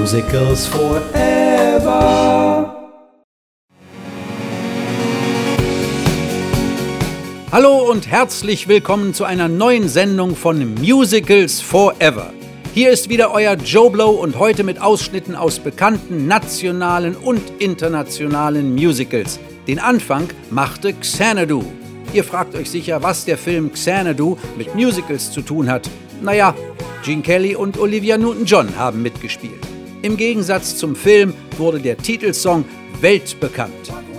Musicals forever. Hallo und herzlich willkommen zu einer neuen Sendung von Musicals Forever. Hier ist wieder euer Joe Blow und heute mit Ausschnitten aus bekannten nationalen und internationalen Musicals. Den Anfang machte Xanadu. Ihr fragt euch sicher, was der Film Xanadu mit Musicals zu tun hat. Naja, Gene Kelly und Olivia Newton-John haben mitgespielt. Im Gegensatz zum Film wurde der Titelsong weltbekannt.